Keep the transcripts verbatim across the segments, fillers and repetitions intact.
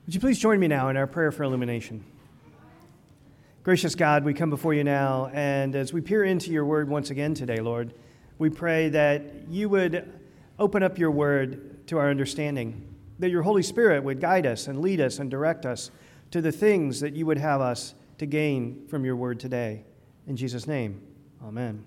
Would you please join me now in our prayer for illumination? Gracious God, we come before you now, and as we peer into your word once again today, Lord, we pray that you would open up your word to our understanding, that your Holy Spirit would guide us and lead us and direct us to the things that you would have us to gain from your word today. In Jesus' name, amen.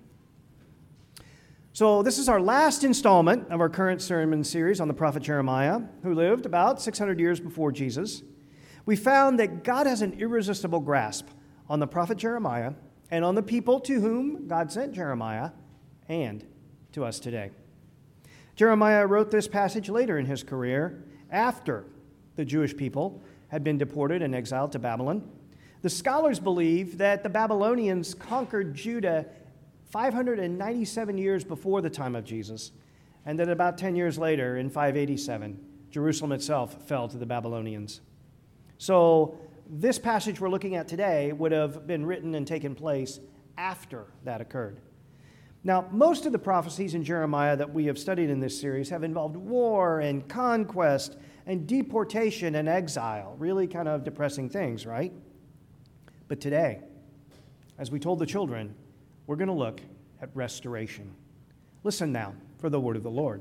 So this is our last installment of our current sermon series on the prophet Jeremiah, who lived about six hundred years before Jesus. We found that God has an irresistible grasp on the prophet Jeremiah and on the people to whom God sent Jeremiah and to us today. Jeremiah wrote this passage later in his career, after the Jewish people had been deported and exiled to Babylon. The scholars believe that the Babylonians conquered Judah five hundred ninety-seven years before the time of Jesus, and that about ten years later, in five eighty-seven, Jerusalem itself fell to the Babylonians. So this passage we're looking at today would have been written and taken place after that occurred. Now, most of the prophecies in Jeremiah that we have studied in this series have involved war and conquest and deportation and exile, really kind of depressing things, right? But today, as we told the children, we're going to look at restoration. Listen now for the word of the Lord.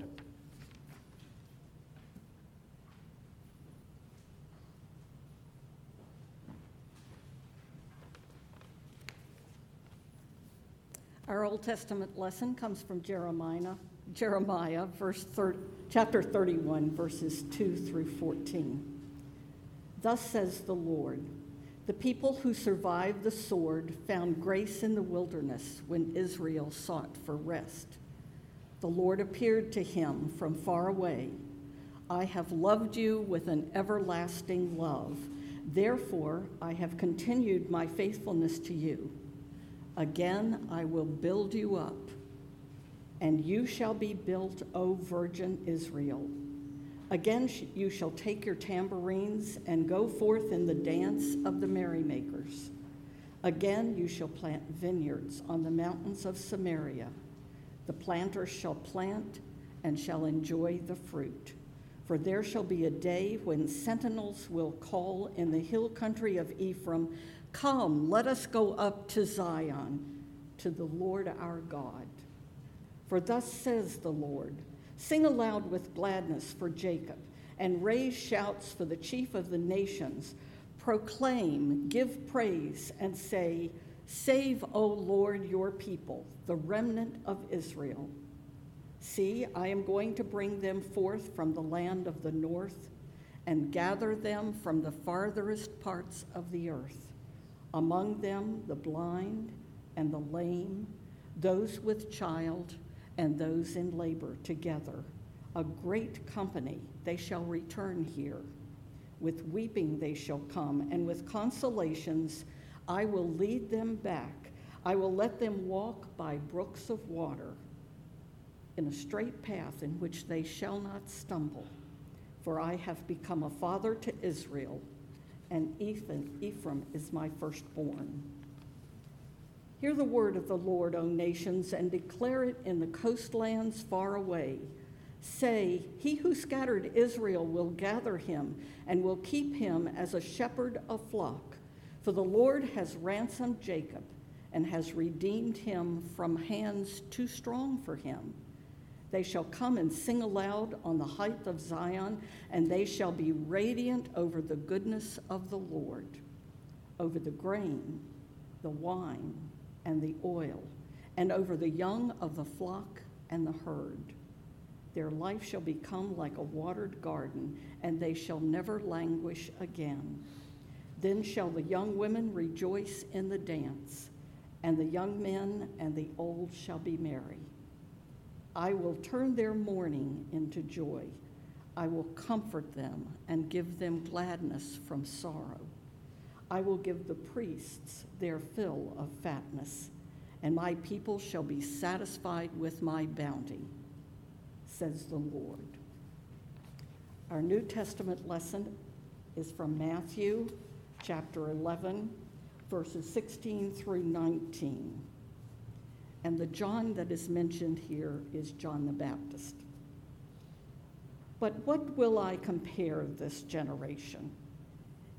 Our Old Testament lesson comes from Jeremiah, Jeremiah, verse thirty, chapter thirty-one, verses two through fourteen. Thus says the Lord, the people who survived the sword found grace in the wilderness when Israel sought for rest. The Lord appeared to him from far away. I have loved you with an everlasting love. Therefore, I have continued my faithfulness to you. Again, I will build you up, and you shall be built, O virgin Israel. Again, you shall take your tambourines and go forth in the dance of the merrymakers. Again, you shall plant vineyards on the mountains of Samaria. The planters shall plant and shall enjoy the fruit. For there shall be a day when sentinels will call in the hill country of Ephraim, come, let us go up to Zion, to the Lord our God. For thus says the Lord, sing aloud with gladness for Jacob, and raise shouts for the chief of the nations. Proclaim, give praise, and say, save, O Lord, your people, the remnant of Israel. See, I am going to bring them forth from the land of the north, and gather them from the farthest parts of the earth. Among them the blind and the lame, those with child, and those in labor together. A great company, they shall return here. With weeping they shall come, and with consolations I will lead them back. I will let them walk by brooks of water, in a straight path in which they shall not stumble. For I have become a father to Israel, and Ephraim is my firstborn. Hear the word of the Lord, O nations, and declare it in the coastlands far away. Say, he who scattered Israel will gather him and will keep him as a shepherd a flock. For the Lord has ransomed Jacob and has redeemed him from hands too strong for him. They shall come and sing aloud on the height of Zion, and they shall be radiant over the goodness of the Lord, over the grain, the wine, and the oil, and over the young of the flock and the herd. Their life shall become like a watered garden, and they shall never languish again. Then shall the young women rejoice in the dance, and the young men and the old shall be merry. I will turn their mourning into joy. I will comfort them and give them gladness from sorrow. I will give the priests their fill of fatness, and my people shall be satisfied with my bounty, says the Lord. Our New Testament lesson is from Matthew chapter eleven, verses sixteen through nineteen. And the John that is mentioned here is John the Baptist. But what will I compare this generation?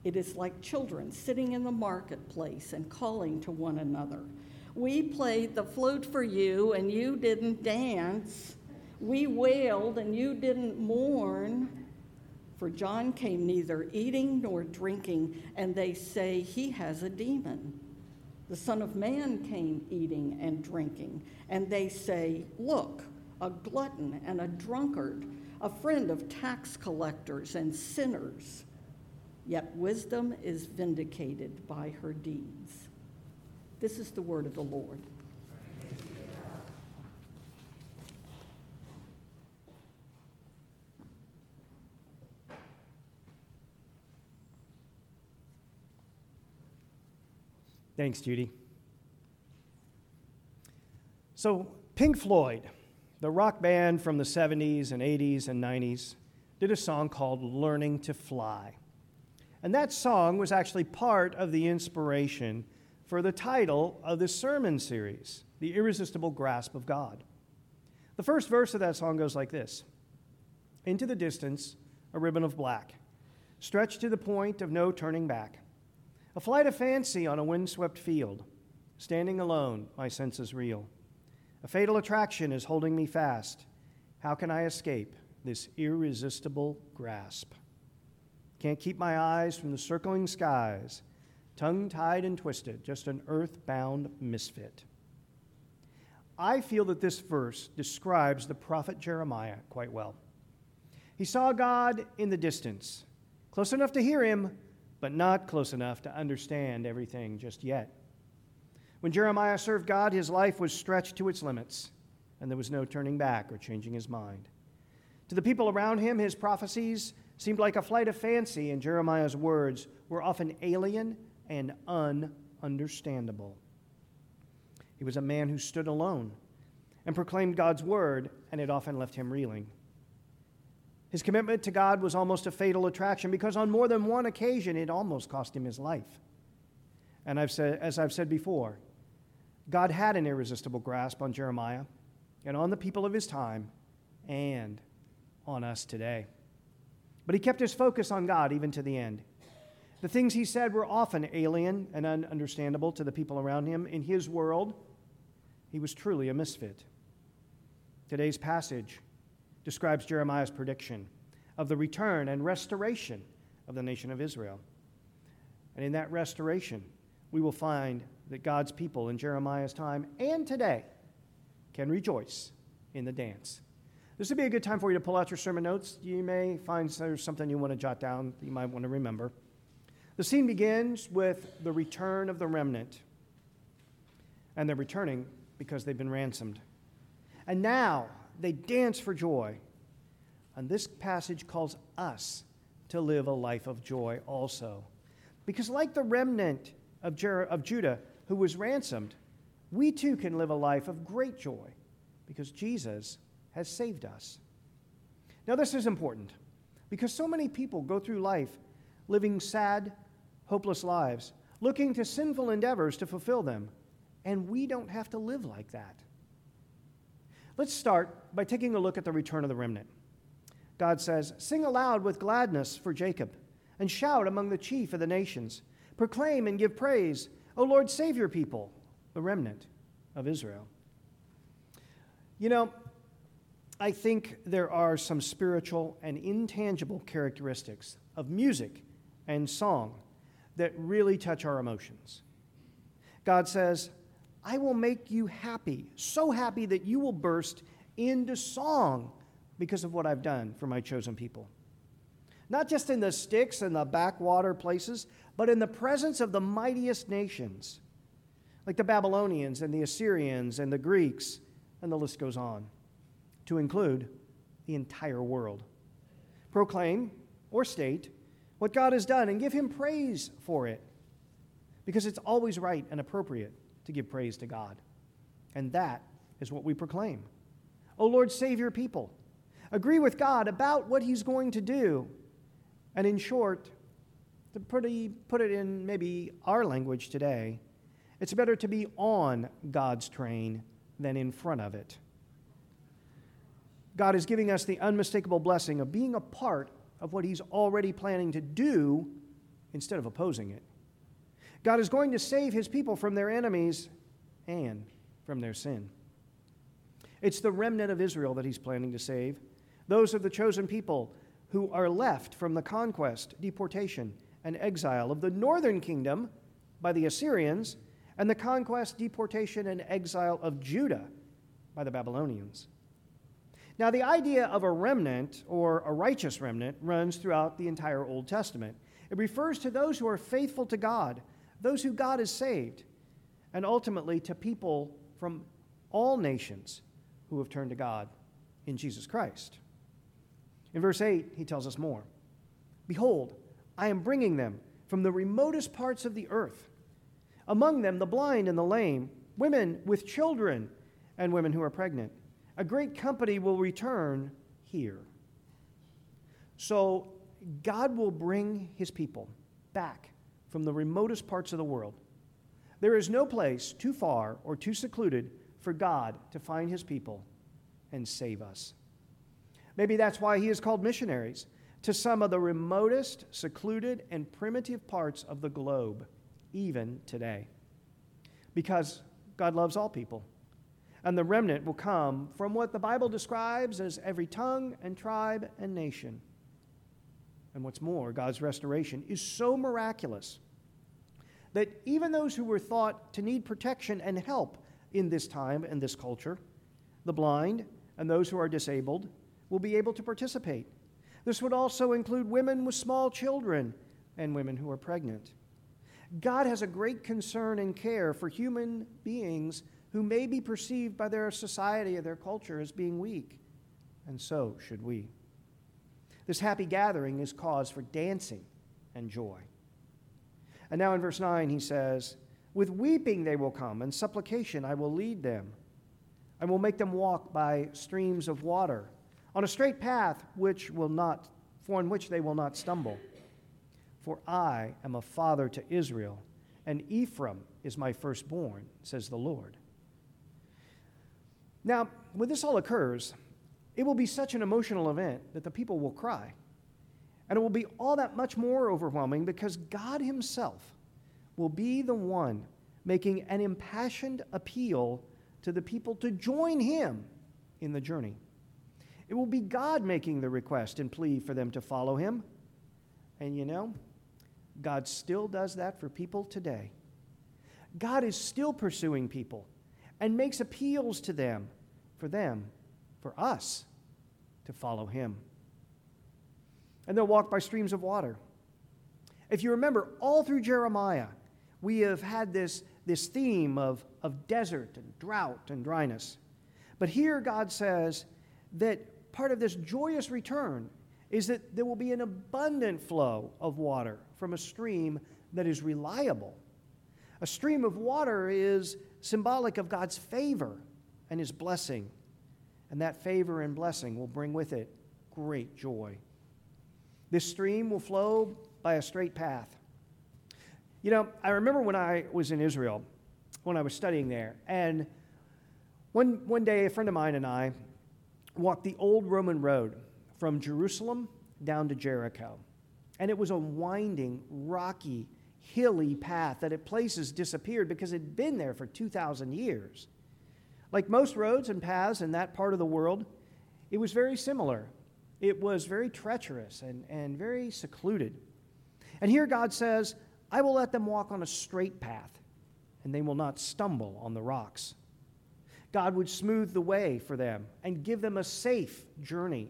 It is like children sitting in the marketplace and calling to one another. We played the flute for you and you didn't dance. We wailed and you didn't mourn. For John came neither eating nor drinking, and they say he has a demon. The Son of Man came eating and drinking, and they say, look, a glutton and a drunkard, a friend of tax collectors and sinners. Yet wisdom is vindicated by her deeds. This is the word of the Lord. Thanks, Judy. So, Pink Floyd, the rock band from the seventies and eighties and nineties, did a song called Learning to Fly. And that song was actually part of the inspiration for the title of this sermon series, The Irresistible Grasp of God. The first verse of that song goes like this: into the distance, a ribbon of black, stretched to the point of no turning back. A flight of fancy on a windswept field. Standing alone, my senses reel. A fatal attraction is holding me fast. How can I escape this irresistible grasp? Can't keep my eyes from the circling skies, tongue-tied and twisted, just an earth-bound misfit. I feel that this verse describes the prophet Jeremiah quite well. He saw God in the distance, close enough to hear him, but not close enough to understand everything just yet. When Jeremiah served God, his life was stretched to its limits, and there was no turning back or changing his mind. To the people around him, his prophecies seemed like a flight of fancy, and Jeremiah's words were often alien and ununderstandable. He was a man who stood alone and proclaimed God's word, and it often left him reeling. His commitment to God was almost a fatal attraction because on more than one occasion it almost cost him his life. And I've said, as I've said before, God had an irresistible grasp on Jeremiah and on the people of his time and on us today. But he kept his focus on God even to the end. The things he said were often alien and ununderstandable to the people around him. In his world, he was truly a misfit. Today's passage describes Jeremiah's prediction of the return and restoration of the nation of Israel. And in that restoration, we will find that God's people in Jeremiah's time and today can rejoice in the dance. This would be a good time for you to pull out your sermon notes. You may find there's something you want to jot down that you might want to remember. The scene begins with the return of the remnant. And they're returning because they've been ransomed. And now they dance for joy. And this passage calls us to live a life of joy also. Because like the remnant of, Jer- of Judah who was ransomed, we too can live a life of great joy because Jesus has saved us. Now this is important because so many people go through life living sad, hopeless lives, looking to sinful endeavors to fulfill them, and we don't have to live like that. Let's start by taking a look at the return of the remnant. God says, "Sing aloud with gladness for Jacob, and shout among the chief of the nations. Proclaim and give praise, O Lord, save your people, the remnant of Israel." You know, I think there are some spiritual and intangible characteristics of music and song that really touch our emotions. God says, "I will make you happy, so happy that you will burst into song because of what I've done for my chosen people." Not just in the sticks and the backwater places, but in the presence of the mightiest nations, like the Babylonians and the Assyrians and the Greeks, and the list goes on, to include the entire world. Proclaim or state what God has done and give him praise for it, because it's always right and appropriate to give praise to God. And that is what we proclaim. O Lord, save your people. Agree with God about what he's going to do. And in short, to put it in maybe our language today, it's better to be on God's train than in front of it. God is giving us the unmistakable blessing of being a part of what he's already planning to do instead of opposing it. God is going to save his people from their enemies and from their sin. It's the remnant of Israel that he's planning to save. Those of the chosen people who are left from the conquest, deportation, and exile of the northern kingdom by the Assyrians, and the conquest, deportation, and exile of Judah by the Babylonians. Now, the idea of a remnant, or a righteous remnant, runs throughout the entire Old Testament. It refers to those who are faithful to God, those who God has saved, and ultimately to people from all nations who have turned to God in Jesus Christ. In verse eight, he tells us more. Behold, I am bringing them from the remotest parts of the earth. Among them the blind and the lame, women with children, and women who are pregnant. A great company will return here. So God will bring his people back from the remotest parts of the world. There is no place too far or too secluded for God to find his people and save us. Maybe that's why he is called missionaries to some of the remotest, secluded, and primitive parts of the globe, even today. Because God loves all people. And the remnant will come from what the Bible describes as every tongue and tribe and nation. And what's more, God's restoration is so miraculous that even those who were thought to need protection and help in this time and this culture, the blind and those who are disabled, will be able to participate. This would also include women with small children and women who are pregnant. God has a great concern and care for human beings who may be perceived by their society or their culture as being weak, and so should we. This happy gathering is cause for dancing and joy. And now in verse nine he says, with weeping they will come, and supplication I will lead them. I will make them walk by streams of water, on a straight path which will not, for in which they will not stumble. For I am a father to Israel, and Ephraim is my firstborn, says the Lord. Now, when this all occurs, it will be such an emotional event that the people will cry. And it will be all that much more overwhelming because God himself will be the one making an impassioned appeal to the people to join him in the journey. It will be God making the request and plea for them to follow him. And you know, God still does that for people today. God is still pursuing people and makes appeals to them, for them, for us, to follow him. And they'll walk by streams of water. If you remember, all through Jeremiah, we have had this, this theme of, of desert and drought and dryness. But here God says that part of this joyous return is that there will be an abundant flow of water from a stream that is reliable. A stream of water is symbolic of God's favor and his blessing. And that favor and blessing will bring with it great joy. This stream will flow by a straight path. You know, I remember when I was in Israel, when I was studying there, and one, one day a friend of mine and I walked the old Roman road from Jerusalem down to Jericho. And it was a winding, rocky, hilly path that at places disappeared because it had been there for two thousand years. Like most roads and paths in that part of the world, it was very similar. It was very treacherous and, and very secluded. And here God says, I will let them walk on a straight path, and they will not stumble on the rocks. God would smooth the way for them and give them a safe journey.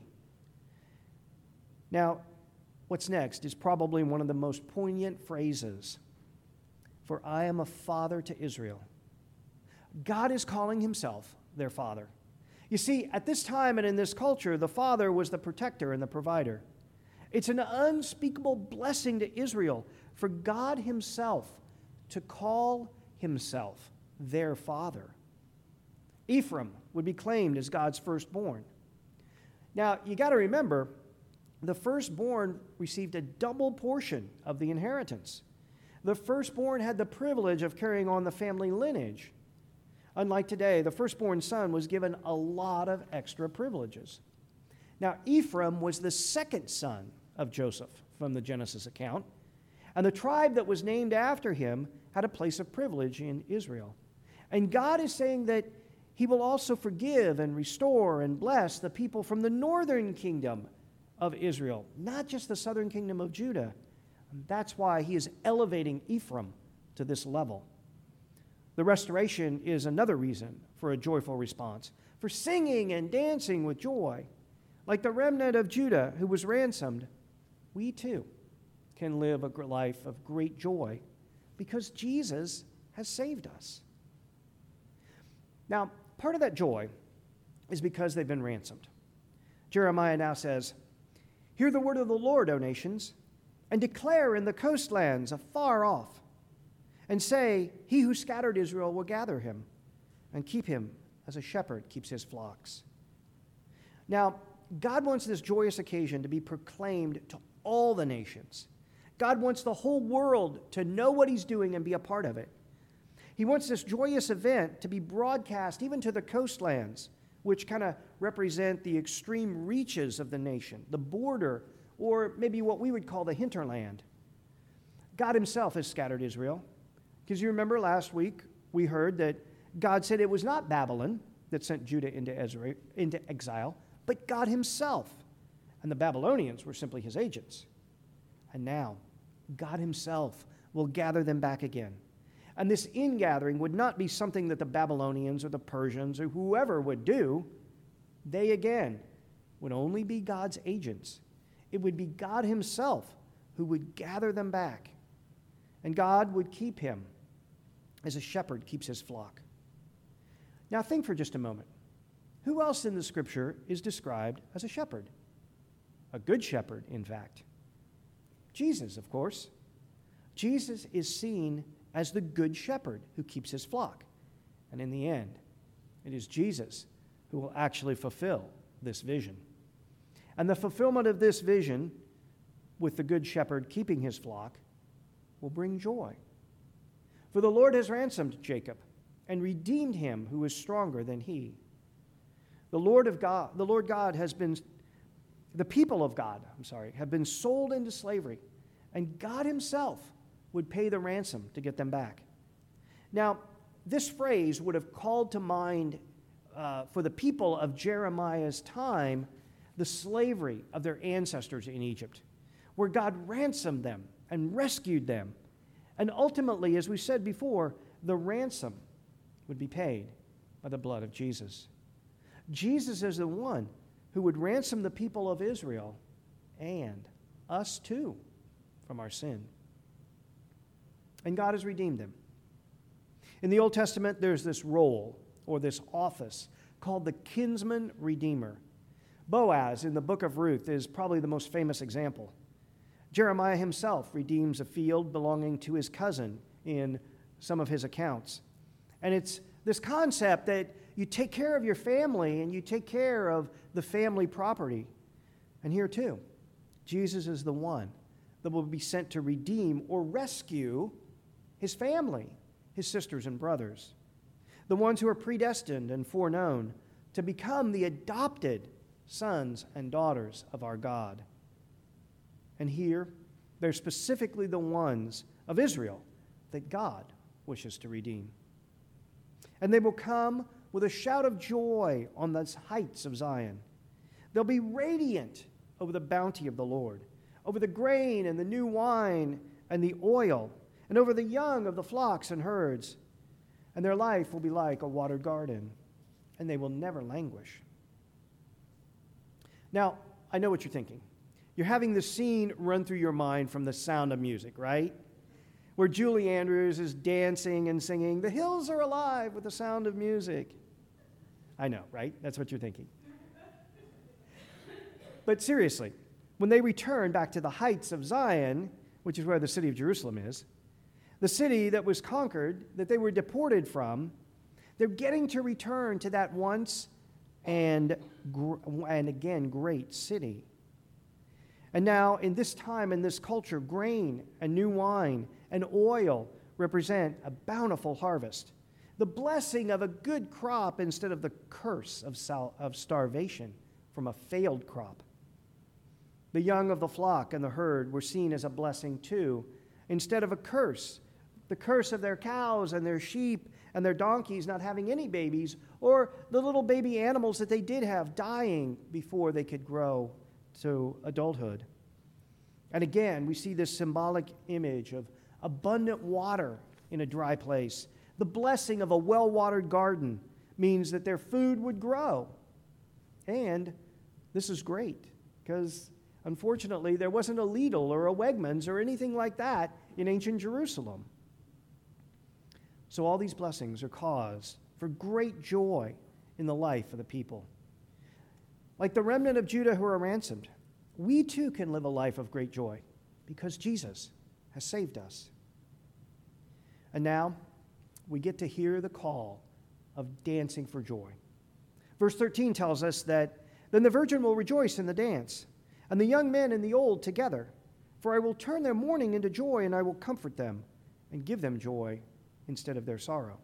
Now, what's next is probably one of the most poignant phrases. For I am a father to Israel. God is calling himself their father. You see, at this time and in this culture, the father was the protector and the provider. It's an unspeakable blessing to Israel for God himself to call himself their father. Ephraim would be claimed as God's firstborn. Now, you got to remember, the firstborn received a double portion of the inheritance. The firstborn had the privilege of carrying on the family lineage. Unlike today, the firstborn son was given a lot of extra privileges. Now, Ephraim was the second son of Joseph from the Genesis account, And the tribe that was named after him had a place of privilege in Israel. And God is saying that he will also forgive and restore and bless the people from the northern kingdom of Israel, not just the southern kingdom of Judah. And that's why he is elevating Ephraim to this level. The restoration is another reason for a joyful response, for singing and dancing with joy. Like the remnant of Judah who was ransomed, we too can live a life of great joy because Jesus has saved us. Now, part of that joy is because they've been ransomed. Jeremiah now says, "Hear the word of the Lord, O nations, and declare in the coastlands afar off, and say, he who scattered Israel will gather him, and keep him as a shepherd keeps his flocks." Now, God wants this joyous occasion to be proclaimed to all the nations. God wants the whole world to know what he's doing and be a part of it. He wants this joyous event to be broadcast even to the coastlands, which kind of represent the extreme reaches of the nation, the border, or maybe what we would call the hinterland. God himself has scattered Israel. Because you remember last week we heard that God said it was not Babylon that sent Judah into, Ezra, into exile, but God himself. And the Babylonians were simply his agents. And now, God himself will gather them back again. And this ingathering would not be something that the Babylonians or the Persians or whoever would do. They again would only be God's agents. It would be God himself who would gather them back. And God would keep him as a shepherd keeps his flock. Now think for just a moment. Who else in the scripture is described as a shepherd? A good shepherd, in fact. Jesus, of course. Jesus is seen as the good shepherd who keeps his flock. And in the end, it is Jesus who will actually fulfill this vision. And the fulfillment of this vision, with the good shepherd keeping his flock, will bring joy. For the Lord has ransomed Jacob and redeemed him who is stronger than he. The Lord of God, the Lord God has been, the people of God, I'm sorry, have been sold into slavery, and God himself would pay the ransom to get them back. Now, this phrase would have called to mind uh, for the people of Jeremiah's time the slavery of their ancestors in Egypt, where God ransomed them and rescued them. And ultimately, as we said before, the ransom would be paid by the blood of Jesus. Jesus is the one who would ransom the people of Israel and us too from our sin. And God has redeemed them. In the Old Testament, there's this role or this office called the kinsman redeemer. Boaz in the book of Ruth is probably the most famous example. Jeremiah himself redeems a field belonging to his cousin in some of his accounts. And it's this concept that you take care of your family and you take care of the family property. And here too, Jesus is the one that will be sent to redeem or rescue his family, his sisters and brothers, the ones who are predestined and foreknown to become the adopted sons and daughters of our God. And here, they're specifically the ones of Israel that God wishes to redeem. And they will come with a shout of joy on the heights of Zion. They'll be radiant over the bounty of the Lord, over the grain and the new wine and the oil, and over the young of the flocks and herds. And their life will be like a watered garden, and they will never languish. Now, I know what you're thinking. You're having the scene run through your mind from The Sound of Music, right? Where Julie Andrews is dancing and singing, "The hills are alive with the sound of music." I know, right? That's what you're thinking. But seriously, when they return back to the heights of Zion, which is where the city of Jerusalem is, the city that was conquered, that they were deported from, they're getting to return to that once and, and again great city. And now, in this time, in this culture, grain and new wine and oil represent a bountiful harvest, the blessing of a good crop instead of the curse of, sal- of starvation from a failed crop. The young of the flock and the herd were seen as a blessing too, instead of a curse, the curse of their cows and their sheep and their donkeys not having any babies, or the little baby animals that they did have dying before they could grow to adulthood. And again, we see this symbolic image of abundant water in a dry place. The blessing of a well-watered garden means that their food would grow. And this is great, because unfortunately there wasn't a Lidl or a Wegmans or anything like that in ancient Jerusalem. So all these blessings are cause for great joy in the life of the people. Like the remnant of Judah who are ransomed, we too can live a life of great joy because Jesus has saved us. And now we get to hear the call of dancing for joy. Verse thirteen tells us that, "Then the virgin will rejoice in the dance, and the young men and the old together. For I will turn their mourning into joy, and I will comfort them and give them joy instead of their sorrow."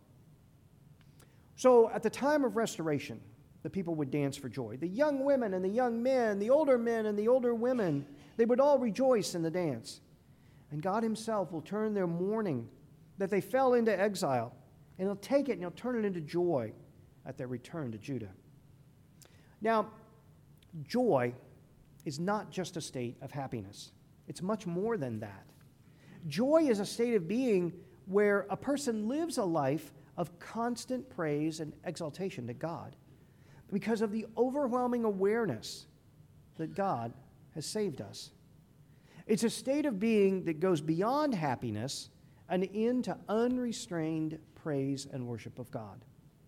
So at the time of restoration, the people would dance for joy. The young women and the young men, the older men and the older women, they would all rejoice in the dance. And God himself will turn their mourning that they fell into exile, and he'll take it and he'll turn it into joy at their return to Judah. Now, joy is not just a state of happiness. It's much more than that. Joy is a state of being where a person lives a life of constant praise and exaltation to God because of the overwhelming awareness that God has saved us. It's a state of being that goes beyond happiness and into unrestrained praise and worship of God.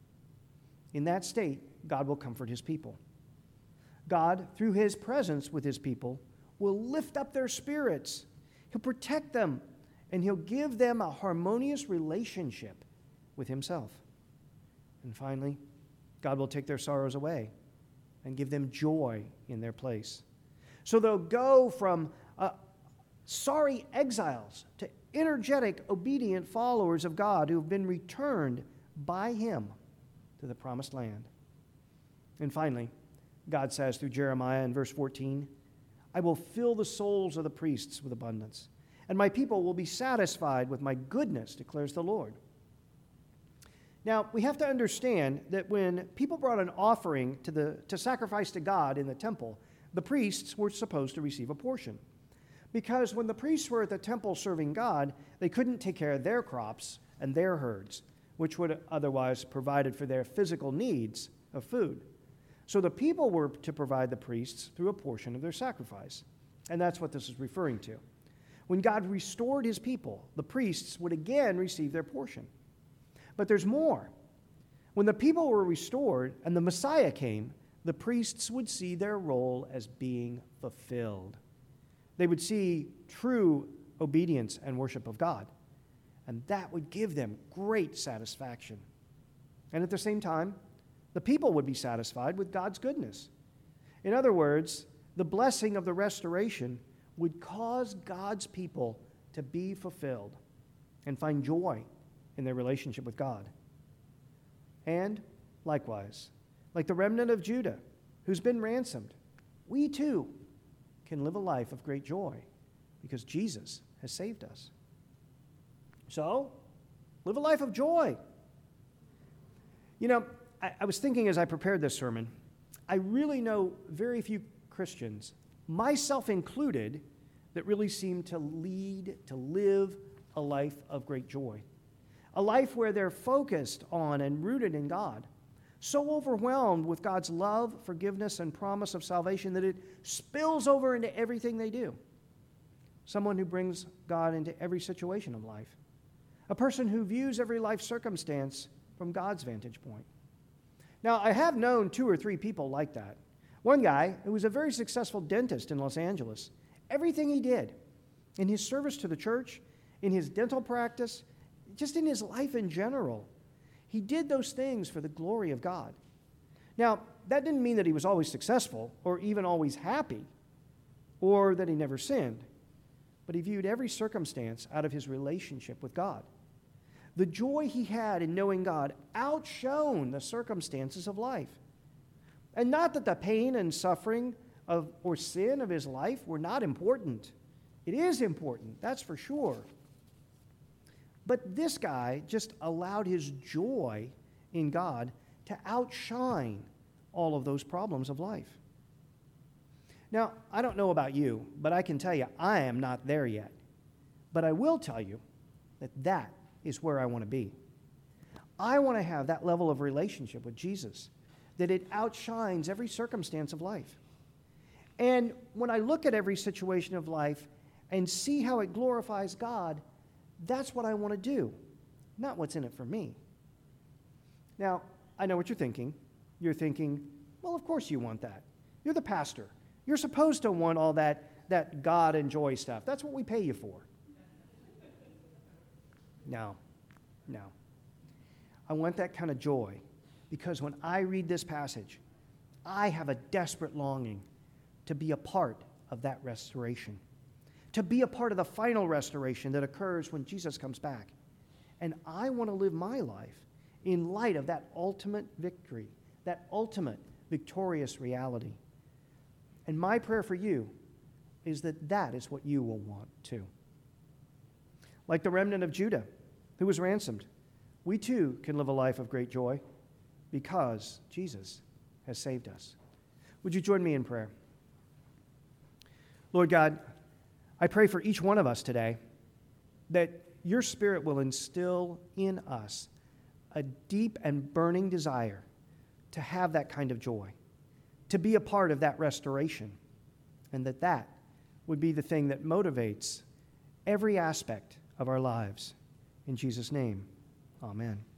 In that state, God will comfort his people. God, through his presence with his people, will lift up their spirits. He'll protect them, and he'll give them a harmonious relationship with himself. And finally, God will take their sorrows away and give them joy in their place. So they'll go from uh, sorry exiles to energetic, obedient followers of God who have been returned by him to the promised land. And finally, God says through Jeremiah in verse fourteen, "I will fill the souls of the priests with abundance, and my people will be satisfied with my goodness, declares the Lord." Now, we have to understand that when people brought an offering to, the, to sacrifice to God in the temple, the priests were supposed to receive a portion. Because when the priests were at the temple serving God, they couldn't take care of their crops and their herds, which would otherwise provided for their physical needs of food. So the people were to provide the priests through a portion of their sacrifice. And that's what this is referring to. When God restored his people, the priests would again receive their portion. But there's more. When the people were restored and the Messiah came, the priests would see their role as being fulfilled. They would see true obedience and worship of God. And that would give them great satisfaction. And at the same time, the people would be satisfied with God's goodness. In other words, the blessing of the restoration would cause God's people to be fulfilled and find joy in their relationship with God. And likewise, like the remnant of Judah who's been ransomed, we too can live a life of great joy because Jesus has saved us. So, live a life of joy. You know, I, I was thinking as I prepared this sermon, I really know very few Christians, myself included, that really seem to lead, to live a life of great joy. A life where they're focused on and rooted in God, so overwhelmed with God's love, forgiveness, and promise of salvation that it spills over into everything they do. Someone who brings God into every situation of life. A person who views every life circumstance from God's vantage point. Now, I have known two or three people like that. One guy who was a very successful dentist in Los Angeles, everything he did in his service to the church, in his dental practice, just in his life in general, he did those things for the glory of God. Now, that didn't mean that he was always successful or even always happy or that he never sinned, but he viewed every circumstance out of his relationship with God. The joy he had in knowing God outshone the circumstances of life. And not that the pain and suffering of or sin of his life were not important. It is important, that's for sure. But this guy just allowed his joy in God to outshine all of those problems of life. Now, I don't know about you, but I can tell you I am not there yet. But I will tell you that that is where I want to be. I want to have that level of relationship with Jesus, that it outshines every circumstance of life. And when I look at every situation of life and see how it glorifies God, that's what I want to do, not what's in it for me. Now, I know what you're thinking. You're thinking, well, of course you want that. You're the pastor. You're supposed to want all that, that God and joy stuff. That's what we pay you for. No, no. I want that kind of joy because when I read this passage, I have a desperate longing to be a part of that restoration, to be a part of the final restoration that occurs when Jesus comes back. And I want to live my life in light of that ultimate victory, that ultimate victorious reality. And my prayer for you is that that is what you will want too. Like the remnant of Judah who was ransomed, we too can live a life of great joy because Jesus has saved us. Would you join me in prayer? Lord God, I pray for each one of us today that your Spirit will instill in us a deep and burning desire to have that kind of joy, to be a part of that restoration, and that that would be the thing that motivates every aspect of our lives. In Jesus' name, amen.